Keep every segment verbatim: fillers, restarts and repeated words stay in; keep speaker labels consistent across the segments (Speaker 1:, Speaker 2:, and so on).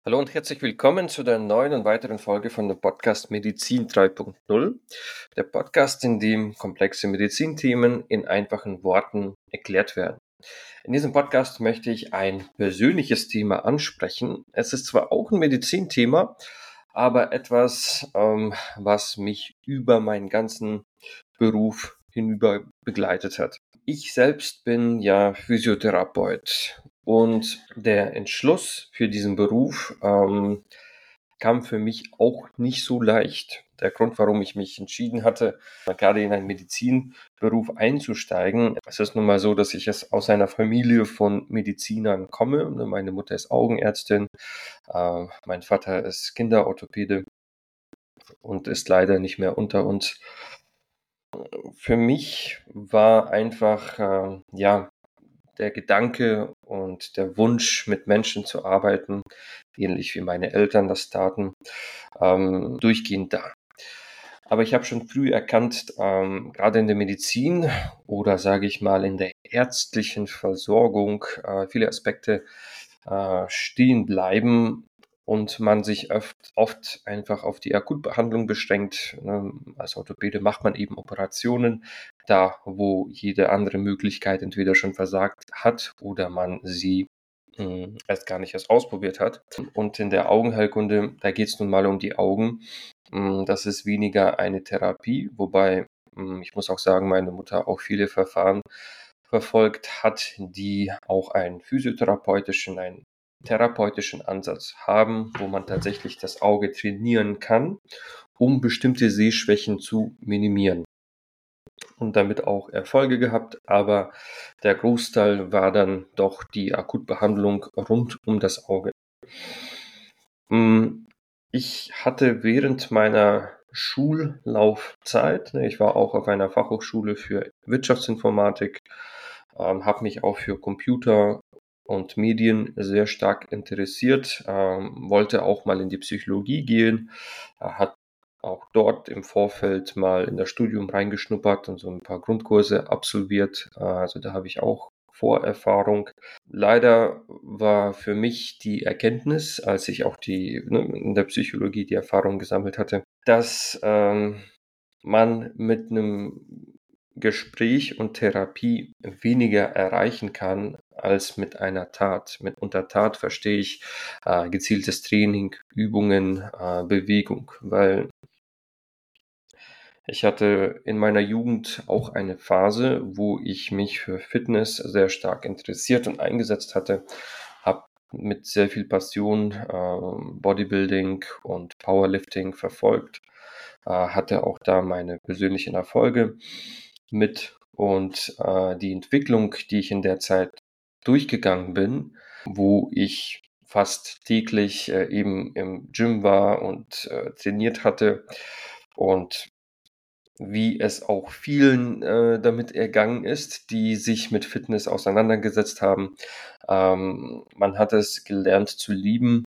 Speaker 1: Hallo und herzlich willkommen zu der neuen und weiteren Folge von dem Podcast Medizin drei Punkt null. Der Podcast, in dem komplexe Medizinthemen in einfachen Worten erklärt werden. In diesem Podcast möchte ich ein persönliches Thema ansprechen. Es ist zwar auch ein Medizinthema, aber etwas, ähm, was mich über meinen ganzen Beruf hinüber begleitet hat. Ich selbst bin ja Physiotherapeut und der Entschluss für diesen Beruf ähm, kam für mich auch nicht so leicht. Der Grund, warum ich mich entschieden hatte, gerade in einen Medizinberuf einzusteigen, es ist nun mal so, dass ich es aus einer Familie von Medizinern komme. Meine Mutter ist Augenärztin, äh, mein Vater ist Kinderorthopäde und ist leider nicht mehr unter uns. Für mich war einfach, äh, ja, der Gedanke und der Wunsch, mit Menschen zu arbeiten, ähnlich wie meine Eltern das taten, ähm, durchgehend da. Aber ich habe schon früh erkannt, ähm, gerade in der Medizin oder sage ich mal in der ärztlichen Versorgung, äh, viele Aspekte äh, stehen bleiben und man sich oft, oft einfach auf die Akutbehandlung beschränkt. Ne? Als Orthopäde macht man eben Operationen, da wo jede andere Möglichkeit entweder schon versagt hat oder man sie mh, erst gar nicht erst ausprobiert hat. Und in der Augenheilkunde, da geht es nun mal um die Augen. Mh, Das ist weniger eine Therapie, wobei mh, ich muss auch sagen, meine Mutter auch viele Verfahren verfolgt hat, die auch einen physiotherapeutischen, einen therapeutischen Ansatz haben, wo man tatsächlich das Auge trainieren kann, um bestimmte Sehschwächen zu minimieren. Und damit auch Erfolge gehabt, aber der Großteil war dann doch die Akutbehandlung rund um das Auge. Mm, Ich hatte während meiner Schullaufzeit, ne, ich war auch auf einer Fachhochschule für Wirtschaftsinformatik, ähm, habe mich auch für Computer und Medien sehr stark interessiert, ähm, wollte auch mal in die Psychologie gehen, äh, hat auch dort im Vorfeld mal in das Studium reingeschnuppert und so ein paar Grundkurse absolviert. Äh, also da habe ich auch Vorerfahrung. Leider war für mich die Erkenntnis, als ich auch die ne, in der Psychologie die Erfahrung gesammelt hatte, dass ähm, man mit einem Gespräch und Therapie weniger erreichen kann als mit einer Tat. Mit unter Tat verstehe ich äh, gezieltes Training, Übungen, äh, Bewegung, weil ich hatte in meiner Jugend auch eine Phase, wo ich mich für Fitness sehr stark interessiert und eingesetzt hatte, habe mit sehr viel Passion äh, Bodybuilding und Powerlifting verfolgt, äh, hatte auch da meine persönlichen Erfolge mit und äh, die Entwicklung, die ich in der Zeit durchgegangen bin, wo ich fast täglich äh, eben im Gym war und äh, trainiert hatte und wie es auch vielen äh, damit ergangen ist, die sich mit Fitness auseinandergesetzt haben. Ähm, man hat es gelernt zu lieben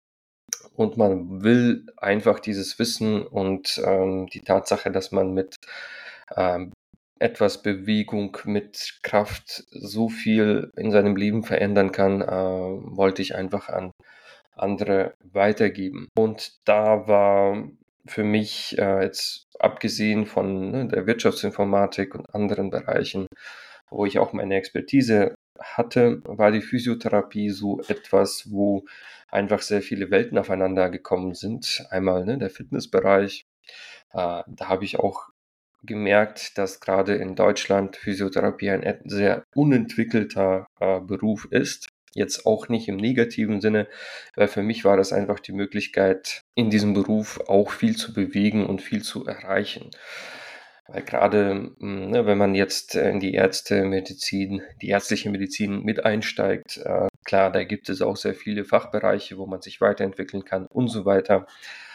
Speaker 1: und man will einfach dieses Wissen und ähm, die Tatsache, dass man mit ähm, etwas Bewegung, mit Kraft so viel in seinem Leben verändern kann, äh, wollte ich einfach an andere weitergeben. Und da war für mich äh, jetzt abgesehen von ne, der Wirtschaftsinformatik und anderen Bereichen, wo ich auch meine Expertise hatte, war die Physiotherapie so etwas, wo einfach sehr viele Welten aufeinander gekommen sind. Einmal ne, der Fitnessbereich, äh, da habe ich auch gemerkt, dass gerade in Deutschland Physiotherapie ein et- sehr unentwickelter äh, Beruf ist. Jetzt auch nicht im negativen Sinne, weil für mich war das einfach die Möglichkeit, in diesem Beruf auch viel zu bewegen und viel zu erreichen. Weil gerade, mh, ne, wenn man jetzt äh, in die Ärztemedizin, die ärztliche Medizin mit einsteigt, äh, klar, da gibt es auch sehr viele Fachbereiche, wo man sich weiterentwickeln kann und so weiter.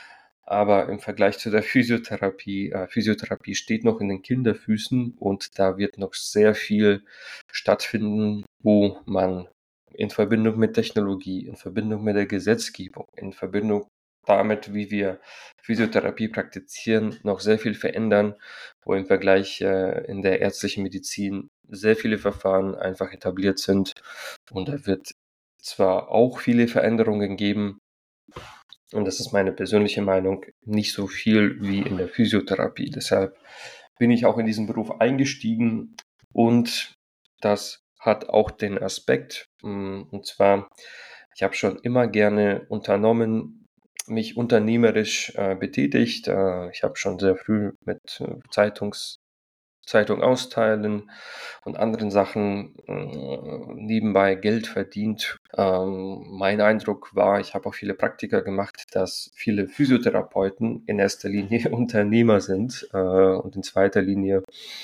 Speaker 1: Aber im Vergleich zu der Physiotherapie, äh, Physiotherapie steht noch in den Kinderfüßen und da wird noch sehr viel stattfinden, wo man in Verbindung mit Technologie, in Verbindung mit der Gesetzgebung, in Verbindung damit, wie wir Physiotherapie praktizieren, noch sehr viel verändern, wo im Vergleich äh, in der ärztlichen Medizin sehr viele Verfahren einfach etabliert sind. Und da wird zwar auch viele Veränderungen geben, Und das ist meine persönliche Meinung, nicht so viel wie in der Physiotherapie. Deshalb bin ich auch in diesen Beruf eingestiegen und das hat auch den Aspekt, mm, und zwar, ich habe schon immer gerne unternommen, mich unternehmerisch äh, betätigt. Äh, ich habe schon sehr früh mit äh, Zeitungs Zeitung austeilen und anderen Sachen äh, nebenbei Geld verdient. Ähm, mein Eindruck war, ich habe auch viele Praktika gemacht, dass viele Physiotherapeuten in erster Linie Unternehmer sind äh, und in zweiter Linie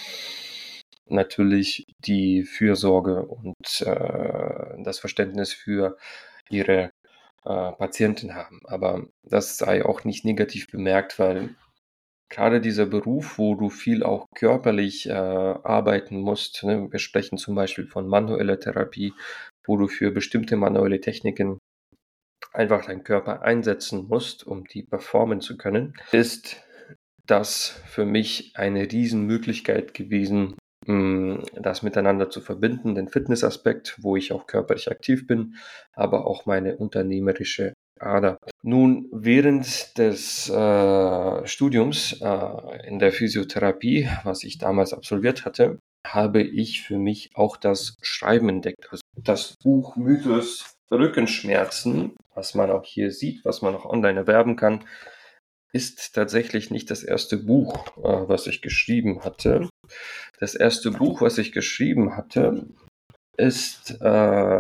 Speaker 1: natürlich die Fürsorge und äh, das Verständnis für ihre äh, Patienten haben. Aber das sei auch nicht negativ bemerkt, weil gerade dieser Beruf, wo du viel auch körperlich äh, arbeiten musst, ne? Wir sprechen zum Beispiel von manueller Therapie, wo du für bestimmte manuelle Techniken einfach deinen Körper einsetzen musst, um die performen zu können, ist das für mich eine Riesenmöglichkeit gewesen, mh, das miteinander zu verbinden, den Fitnessaspekt, wo ich auch körperlich aktiv bin, aber auch meine unternehmerische Ader. Nun, während des äh, Studiums äh, in der Physiotherapie, was ich damals absolviert hatte, habe ich für mich auch das Schreiben entdeckt. Also das Buch Mythos Rückenschmerzen, was man auch hier sieht, was man auch online erwerben kann, ist tatsächlich nicht das erste Buch, äh, was ich geschrieben hatte. Das erste Buch, was ich geschrieben hatte, ist äh,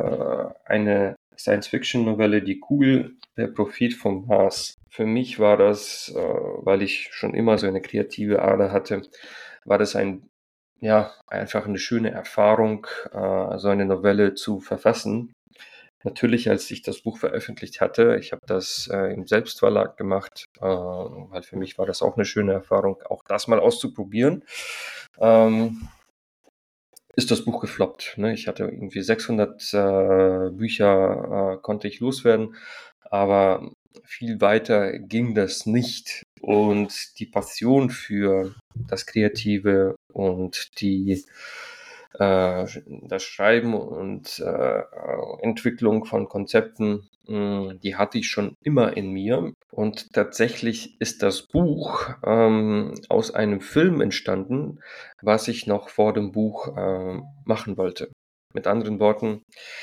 Speaker 1: eine Science-Fiction-Novelle, Die Kugel, der Prophet vom Mars. Für mich war das, äh, weil ich schon immer so eine kreative Ader hatte, war das ein, ja, einfach eine schöne Erfahrung, äh, so eine Novelle zu verfassen. Natürlich, als ich das Buch veröffentlicht hatte, ich habe das äh, im Selbstverlag gemacht, äh, weil für mich war das auch eine schöne Erfahrung, auch das mal auszuprobieren. Ähm, ist das Buch gefloppt. Ne? Ich hatte irgendwie sechshundert äh, Bücher, äh, konnte ich loswerden, aber viel weiter ging das nicht. Und die Passion für das Kreative und die äh, das Schreiben und äh, Entwicklung von Konzepten, mh, die hatte ich schon immer in mir. Und tatsächlich ist das Buch ähm, aus einem Film entstanden, was ich noch vor dem Buch ähm, machen wollte. Mit anderen Worten,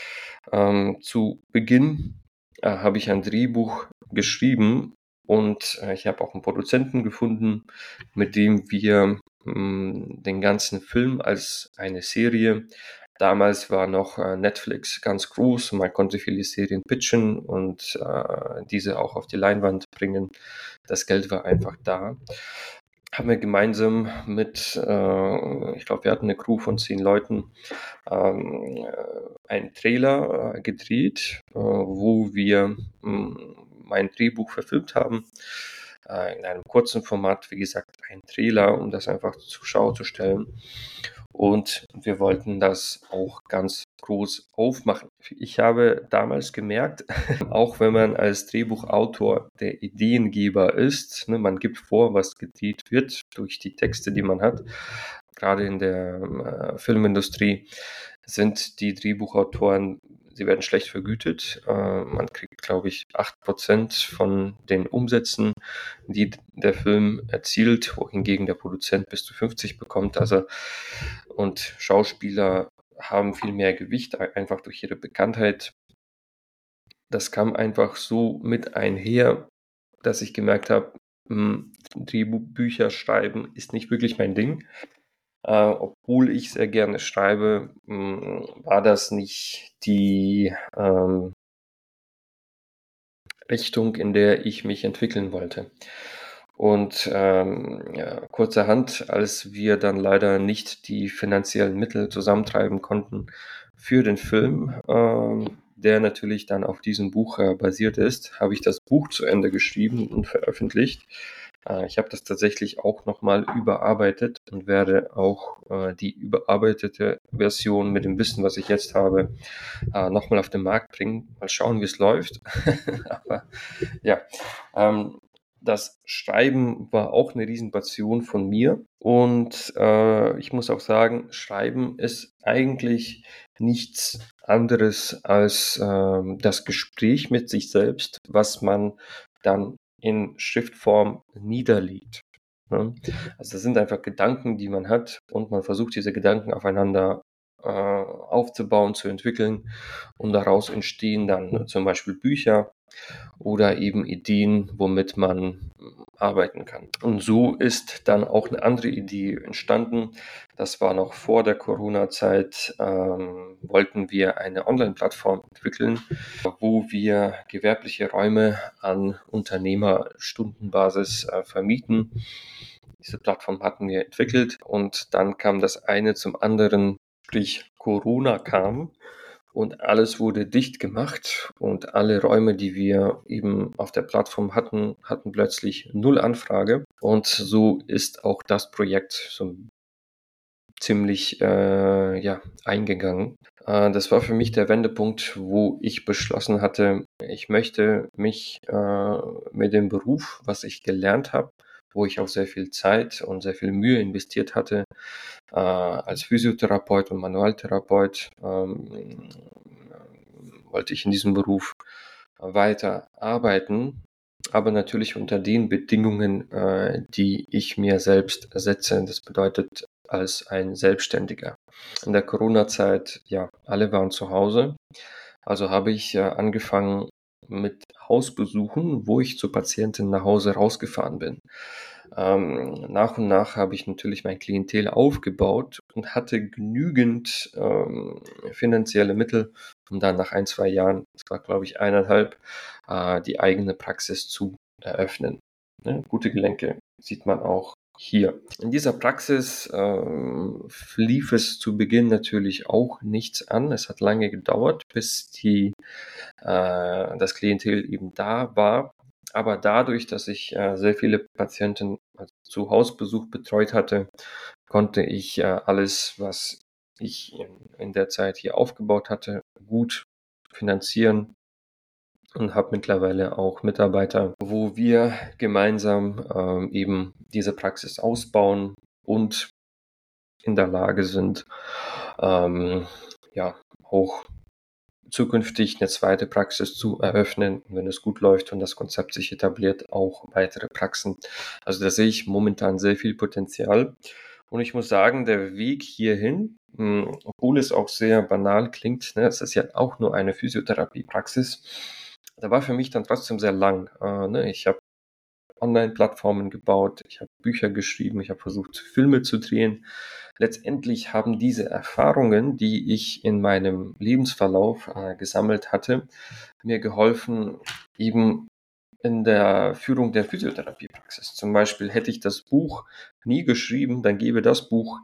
Speaker 1: ähm, zu Beginn äh, habe ich ein Drehbuch geschrieben und äh, ich habe auch einen Produzenten gefunden, mit dem wir mh, den ganzen Film als eine Serie. Damals war noch äh, Netflix ganz groß und man konnte viele Serien pitchen und äh, diese auch auf die Leinwand bringen. Das Geld war einfach da. Haben wir gemeinsam mit, äh, ich glaube, wir hatten eine Crew von zehn Leuten, ähm, äh, einen Trailer äh, gedreht, äh, wo wir mh, mein Drehbuch verfilmt haben. Äh, in einem kurzen Format, wie gesagt, ein Trailer, um das einfach zur Schau zu stellen. Und wir wollten das auch ganz groß aufmachen. Ich habe damals gemerkt, auch wenn man als Drehbuchautor der Ideengeber ist, ne, man gibt vor, was gedreht wird durch die Texte, die man hat, gerade in der äh, Filmindustrie sind die Drehbuchautoren, sie werden schlecht vergütet. Äh, man kriegt, glaube ich, acht Prozent von den Umsätzen, die der Film erzielt, wohingegen der Produzent bis zu fünfzig bekommt. Also, und Schauspieler haben viel mehr Gewicht, einfach durch ihre Bekanntheit. Das kam einfach so mit einher, dass ich gemerkt habe, hm, Drehbücher schreiben ist nicht wirklich mein Ding. Äh, obwohl ich sehr gerne schreibe, mh, war das nicht die ähm, Richtung, in der ich mich entwickeln wollte. Und ähm, ja, kurzerhand, als wir dann leider nicht die finanziellen Mittel zusammentreiben konnten für den Film, ähm, der natürlich dann auf diesem Buch äh, basiert ist, habe ich das Buch zu Ende geschrieben und veröffentlicht. Äh, ich habe das tatsächlich auch nochmal überarbeitet und werde auch äh, die überarbeitete Version mit dem Wissen, was ich jetzt habe, äh, nochmal auf den Markt bringen. Mal schauen, wie es läuft. Aber ja, ähm, das Schreiben war auch eine Riesenpassion von mir. Und äh, ich muss auch sagen, Schreiben ist eigentlich nichts anderes als ähm, das Gespräch mit sich selbst, was man dann in Schriftform niederlegt. Ne? Also das sind einfach Gedanken, die man hat und man versucht, diese Gedanken aufeinander äh, aufzubauen, zu entwickeln und daraus entstehen dann ne, zum Beispiel Bücher oder eben Ideen, womit man arbeiten kann. Und so ist dann auch eine andere Idee entstanden. Das war noch vor der Corona-Zeit, ähm, wollten wir eine Online-Plattform entwickeln, wo wir gewerbliche Räume an Unternehmerstundenbasis äh, vermieten. Diese Plattform hatten wir entwickelt und dann kam das eine zum anderen, sprich Corona kam und alles wurde dicht gemacht und alle Räume, die wir eben auf der Plattform hatten, hatten plötzlich null Anfrage und so ist auch das Projekt so ziemlich äh, ja, eingegangen. Äh, das war für mich der Wendepunkt, wo ich beschlossen hatte, ich möchte mich äh, mit dem Beruf, was ich gelernt habe, wo ich auch sehr viel Zeit und sehr viel Mühe investiert hatte, äh, als Physiotherapeut und Manualtherapeut, ähm, wollte ich in diesem Beruf weiter arbeiten, aber natürlich unter den Bedingungen, äh, die ich mir selbst setze. Das bedeutet als ein Selbstständiger. In der Corona-Zeit, ja, alle waren zu Hause, also habe ich äh, angefangen mit Hausbesuchen, wo ich zu Patienten nach Hause rausgefahren bin. Ähm, nach und nach habe ich natürlich mein Klientel aufgebaut und hatte genügend ähm, finanzielle Mittel, um dann nach ein, zwei Jahren, das war glaube ich eineinhalb, äh, die eigene Praxis zu eröffnen. Ne? Gute Gelenke sieht man auch hier. In dieser Praxis ähm, lief es zu Beginn natürlich auch nichts an. Es hat lange gedauert, bis die, äh, das Klientel eben da war. Aber dadurch, dass ich äh, sehr viele Patienten also zu Hausbesuch betreut hatte, konnte ich äh, alles, was ich in, in der Zeit hier aufgebaut hatte, gut finanzieren und habe mittlerweile auch Mitarbeiter, wo wir gemeinsam ähm, eben diese Praxis ausbauen und in der Lage sind, ähm, ja, auch zukünftig eine zweite Praxis zu eröffnen, wenn es gut läuft und das Konzept sich etabliert, auch weitere Praxen. Also da sehe ich momentan sehr viel Potenzial. Und ich muss sagen, der Weg hierhin, mh, obwohl es auch sehr banal klingt, ne, es ist ja auch nur eine Physiotherapiepraxis, da war für mich dann trotzdem sehr lang. Äh, ne? Ich habe Online-Plattformen gebaut, ich habe Bücher geschrieben, ich habe versucht, Filme zu drehen. Letztendlich haben diese Erfahrungen, die ich in meinem Lebensverlauf äh, gesammelt hatte, mir geholfen, eben in der Führung der Physiotherapiepraxis. Zum Beispiel hätte ich das Buch nie geschrieben, dann gäbe das Buch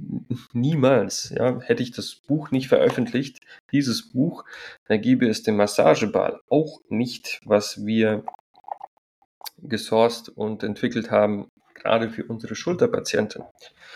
Speaker 1: niemals, ja, hätte ich das Buch nicht veröffentlicht, dieses Buch, dann gäbe es den Massageball auch nicht, was wir gesourced und entwickelt haben, gerade für unsere Schulterpatienten.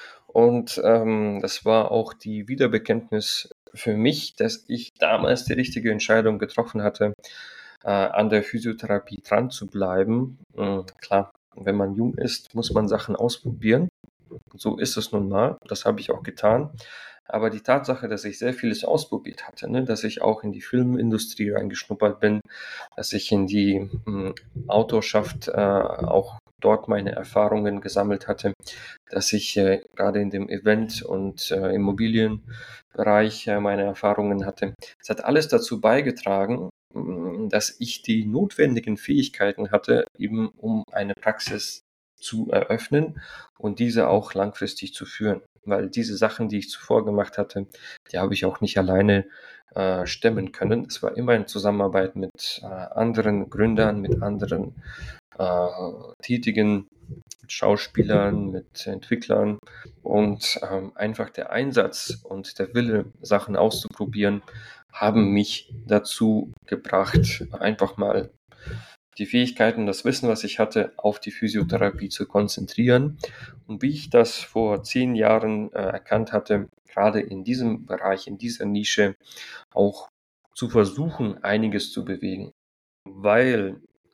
Speaker 1: Und ähm, das war auch die Wiederbekenntnis für mich, dass ich damals die richtige Entscheidung getroffen hatte, äh, an der Physiotherapie dran zu bleiben. Äh, klar, wenn man jung ist, muss man Sachen ausprobieren. So ist es nun mal. Das habe ich auch getan. Aber die Tatsache, dass ich sehr vieles ausprobiert hatte, ne, dass ich auch in die Filmindustrie reingeschnuppert bin, dass ich in die mh, Autorschaft äh, auch dort meine Erfahrungen gesammelt hatte, dass ich äh, gerade in dem Event- und äh, Immobilienbereich äh, meine Erfahrungen hatte. Es hat alles dazu beigetragen, mh, dass ich die notwendigen Fähigkeiten hatte, eben um eine Praxis zu eröffnen und diese auch langfristig zu führen. Weil diese Sachen, die ich zuvor gemacht hatte, die habe ich auch nicht alleine äh, stemmen können. Es war immer in Zusammenarbeit mit äh, anderen Gründern, mit anderen äh, tätigen mit Schauspielern, mit Entwicklern und ähm, einfach der Einsatz und der Wille, Sachen auszuprobieren, haben mich dazu gebracht, einfach mal die Fähigkeiten, das Wissen, was ich hatte, auf die Physiotherapie zu konzentrieren. Und wie ich das vor zehn Jahren äh, erkannt hatte, gerade in diesem Bereich, in dieser Nische, auch zu versuchen, einiges zu bewegen. Weil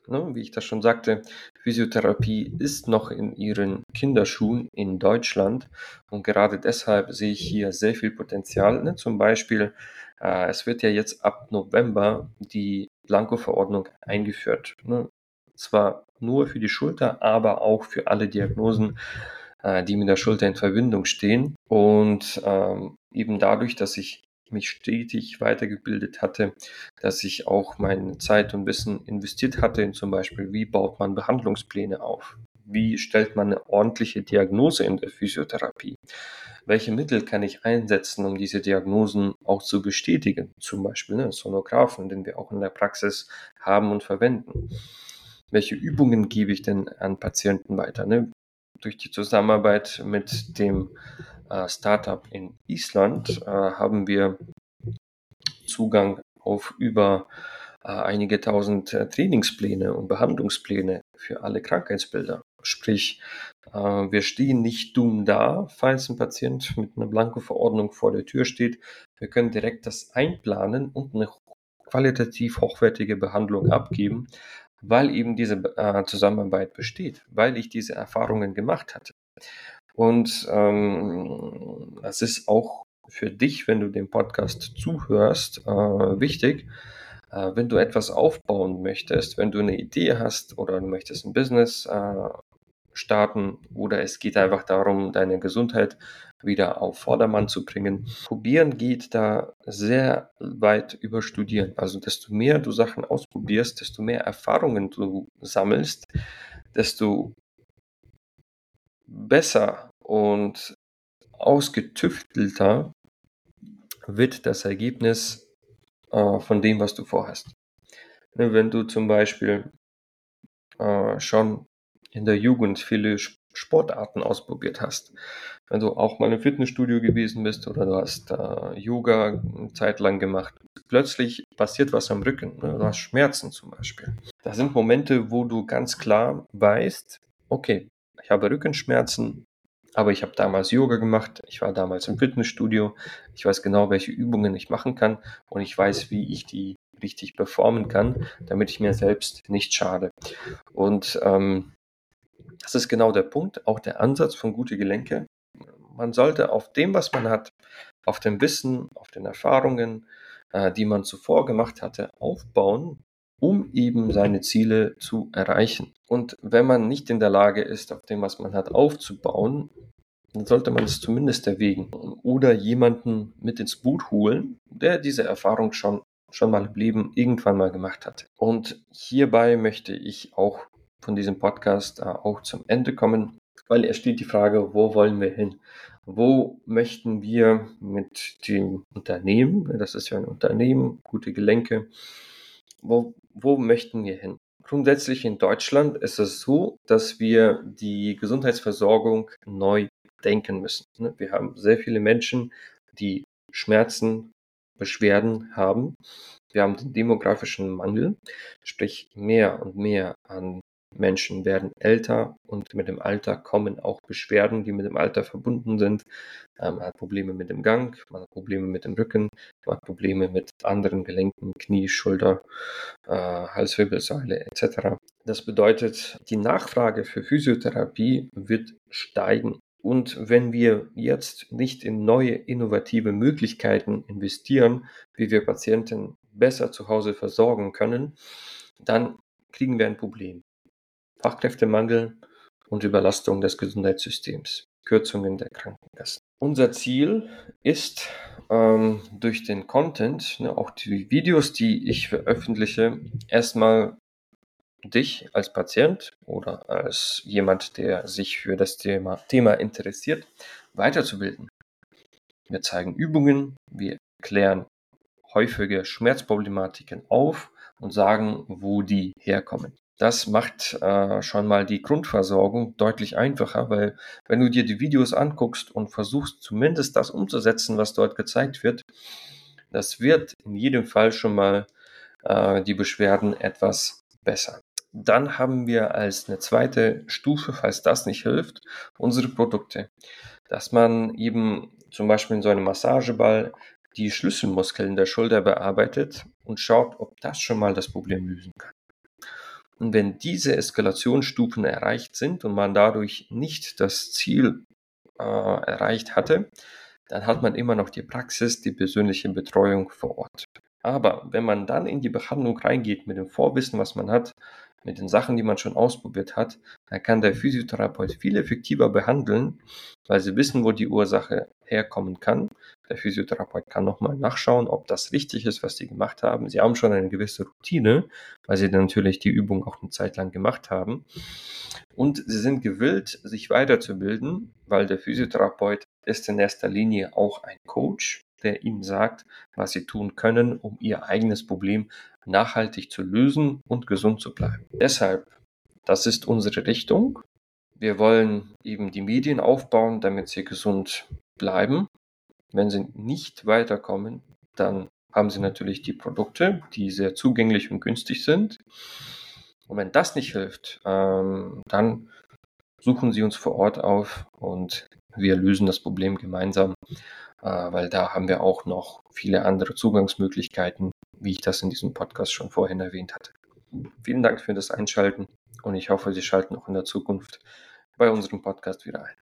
Speaker 1: ne, wie ich das schon sagte, Physiotherapie ist noch in ihren Kinderschuhen in Deutschland und gerade deshalb sehe ich hier sehr viel Potenzial. Ne? Zum Beispiel, äh, es wird ja jetzt ab November die Blanko-Verordnung eingeführt. Ne? Zwar nur für die Schulter, aber auch für alle Diagnosen, äh, die mit der Schulter in Verbindung stehen. Und ähm, eben dadurch, dass ich mich stetig weitergebildet hatte, dass ich auch meine Zeit und Wissen investiert hatte in zum Beispiel, wie baut man Behandlungspläne auf? Wie stellt man eine ordentliche Diagnose in der Physiotherapie? Welche Mittel kann ich einsetzen, um diese Diagnosen auch zu bestätigen? Zum Beispiel ne, Sonographen, den wir auch in der Praxis haben und verwenden. Welche Übungen gebe ich denn an Patienten weiter? Ne? Durch die Zusammenarbeit mit dem äh, Startup in Island äh, haben wir Zugang auf über äh, einige tausend äh, Trainingspläne und Behandlungspläne für alle Krankheitsbilder. Sprich, äh, wir stehen nicht dumm da, falls ein Patient mit einer Blanko-Verordnung vor der Tür steht. Wir können direkt das einplanen und eine qualitativ hochwertige Behandlung abgeben, weil eben diese äh, Zusammenarbeit besteht, weil ich diese Erfahrungen gemacht hatte. Und ähm, das ist auch für dich, wenn du dem Podcast zuhörst, äh, wichtig. Äh, wenn du etwas aufbauen möchtest, wenn du eine Idee hast oder du möchtest ein Business äh, starten oder es geht einfach darum, deine Gesundheit wieder auf Vordermann zu bringen. Probieren geht da sehr weit über Studieren. Also desto mehr du Sachen ausprobierst, desto mehr Erfahrungen du sammelst, desto besser und ausgetüftelter wird das Ergebnis äh, von dem, was du vorhast. Ne, wenn du zum Beispiel äh, schon in der Jugend viele Sportarten ausprobiert hast, wenn du auch mal im Fitnessstudio gewesen bist oder du hast äh, Yoga eine Zeit lang gemacht, plötzlich passiert was am Rücken, ne? Du hast Schmerzen zum Beispiel. Das sind Momente, wo du ganz klar weißt, okay, ich habe Rückenschmerzen, aber ich habe damals Yoga gemacht, ich war damals im Fitnessstudio, ich weiß genau, welche Übungen ich machen kann und ich weiß, wie ich die richtig performen kann, damit ich mir selbst nicht schade. Und ähm, das ist genau der Punkt, auch der Ansatz von gute Gelenke. Man sollte auf dem, was man hat, auf dem Wissen, auf den Erfahrungen, äh, die man zuvor gemacht hatte, aufbauen, um eben seine Ziele zu erreichen. Und wenn man nicht in der Lage ist, auf dem, was man hat, aufzubauen, dann sollte man es zumindest erwägen oder jemanden mit ins Boot holen, der diese Erfahrung schon, schon mal im Leben irgendwann mal gemacht hat. Und hierbei möchte ich auch von diesem Podcast äh, auch zum Ende kommen, weil es steht die Frage, wo wollen wir hin? Wo möchten wir mit dem Unternehmen, das ist ja ein Unternehmen, gute Gelenke, wo, wo möchten wir hin? Grundsätzlich in Deutschland ist es so, dass wir die Gesundheitsversorgung neu denken müssen. Wir haben sehr viele Menschen, die Schmerzen, Beschwerden haben. Wir haben den demografischen Mangel, sprich mehr und mehr an Menschen werden älter und mit dem Alter kommen auch Beschwerden, die mit dem Alter verbunden sind. Man hat Probleme mit dem Gang, man hat Probleme mit dem Rücken, man hat Probleme mit anderen Gelenken, Knie, Schulter, äh, Halswirbelsäule et cetera. Das bedeutet, die Nachfrage für Physiotherapie wird steigen. Und wenn wir jetzt nicht in neue innovative Möglichkeiten investieren, wie wir Patienten besser zu Hause versorgen können, dann kriegen wir ein Problem. Fachkräftemangel und Überlastung des Gesundheitssystems, Kürzungen der Krankenkassen. Unser Ziel ist, ähm, durch den Content, ne, auch die Videos, die ich veröffentliche, erstmal dich als Patient oder als jemand, der sich für das Thema, Thema interessiert, weiterzubilden. Wir zeigen Übungen, wir klären häufige Schmerzproblematiken auf und sagen, wo die herkommen. Das macht äh, schon mal die Grundversorgung deutlich einfacher, weil wenn du dir die Videos anguckst und versuchst zumindest das umzusetzen, was dort gezeigt wird, das wird in jedem Fall schon mal äh, die Beschwerden etwas besser. Dann haben wir als eine zweite Stufe, falls das nicht hilft, unsere Produkte. Dass man eben zum Beispiel in so einem Massageball die Schlüsselmuskeln der Schulter bearbeitet und schaut, ob das schon mal das Problem lösen kann. Und wenn diese Eskalationsstufen erreicht sind und man dadurch nicht das Ziel äh, erreicht hatte, dann hat man immer noch die Praxis, die persönliche Betreuung vor Ort. Aber wenn man dann in die Behandlung reingeht mit dem Vorwissen, was man hat, mit den Sachen, die man schon ausprobiert hat, dann kann der Physiotherapeut viel effektiver behandeln, weil sie wissen, wo die Ursache herkommen kann. Der Physiotherapeut kann nochmal nachschauen, ob das richtig ist, was sie gemacht haben. Sie haben schon eine gewisse Routine, weil sie dann natürlich die Übung auch eine Zeit lang gemacht haben. Und sie sind gewillt, sich weiterzubilden, weil der Physiotherapeut ist in erster Linie auch ein Coach, der ihnen sagt, was sie tun können, um ihr eigenes Problem nachhaltig zu lösen und gesund zu bleiben. Deshalb, das ist unsere Richtung. Wir wollen eben die Medien aufbauen, damit sie gesund bleiben. Wenn sie nicht weiterkommen, dann haben sie natürlich die Produkte, die sehr zugänglich und günstig sind. Und wenn das nicht hilft, ähm, dann suchen Sie uns vor Ort auf und wir lösen das Problem gemeinsam, äh, weil da haben wir auch noch viele andere Zugangsmöglichkeiten, wie ich das in diesem Podcast schon vorhin erwähnt hatte. Vielen Dank für das Einschalten und ich hoffe, Sie schalten auch in der Zukunft bei unserem Podcast wieder ein.